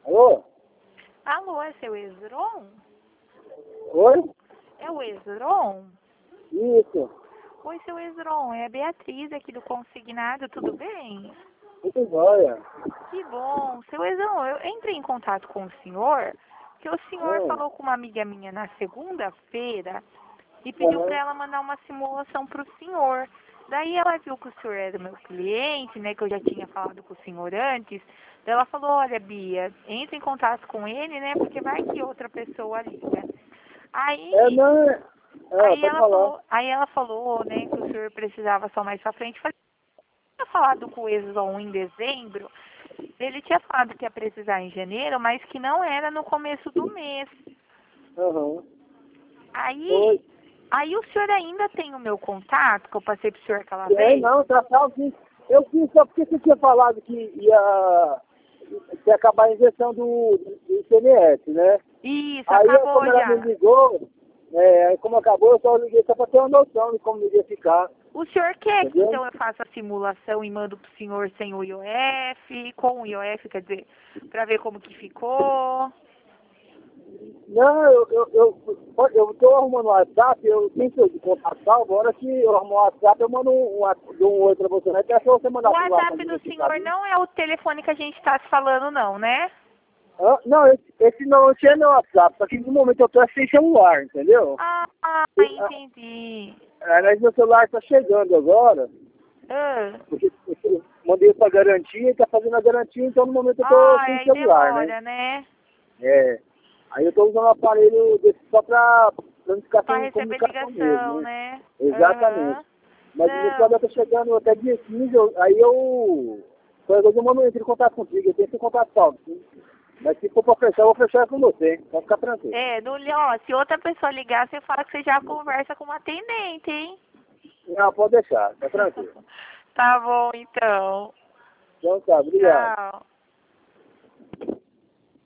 Alô? Alô, é seu Esdron? Oi? É o Esdron? Isso. Oi, seu Esdron, é a Beatriz aqui do Consignado, tudo bem? Muito jóia. Que bom. Seu Esdron, eu entrei em contato com o senhor, porque o senhor Hum. falou com uma amiga minha na segunda-feira e pediu para Uhum. ela mandar uma simulação para o senhor. Daí ela viu que o senhor era meu cliente, né, que eu já tinha falado com o senhor antes. Daí ela falou, olha, Bia, entre em contato com ele, né, porque vai que outra pessoa liga. É, Aí, não. Pode falar. aí ela falou, né, que o senhor precisava só mais pra frente. Falei, eu tinha falado com o Exon em dezembro, ele tinha falado que ia precisar em janeiro, mas que não era no começo do mês. Uhum. Oi. Aí, aí o senhor ainda tem o meu contato, que eu passei pro senhor aquela É, vez? não, tá sim. Eu fiz só porque você tinha falado que ia acabar a injeção do ICMS, né? Isso, Aí, acabou como ela me já. ligou, aí como acabou, eu só liguei só pra ter uma noção de como iria ficar. O senhor quer que Entendeu? então eu faça a simulação e mando pro senhor sem o IOF, com o IOF, quer dizer, pra ver como que ficou? Não, eu tô arrumando o WhatsApp, eu tenho seu de contato salvo, a hora que eu arrumar o WhatsApp, eu mando um oi pra você, né? Até você O mandar a simulação WhatsApp de do ficar senhor ali. não é o telefone que a gente está se falando, não, né? Não, esse não tinha meu WhatsApp, só que no momento eu tô sem celular, entendeu? Ah, entendi. Mas meu celular tá chegando agora, Ah, porque eu mandei pra garantia e tá fazendo a garantia, então no momento eu tô sem aí celular, né? demora, né? É. Aí eu tô usando um aparelho desse só pra não ficar Para sem receber comunicação mesmo, ligação, né? né? Exatamente. Aham. Mas o meu Não. celular tá chegando até dia 15, aí eu... Qualquer coisa eu mando entre em contato contigo, eu tenho esse contato salvo, sim. Mas se for pra fechar, eu vou fechar com você, pode ficar tranquilo. É, ó, se outra pessoa ligar, você fala que você já conversa com uma atendente, hein? Não, pode deixar, tá tranquilo. Tá bom, então. Então tá, obrigado. Tchau.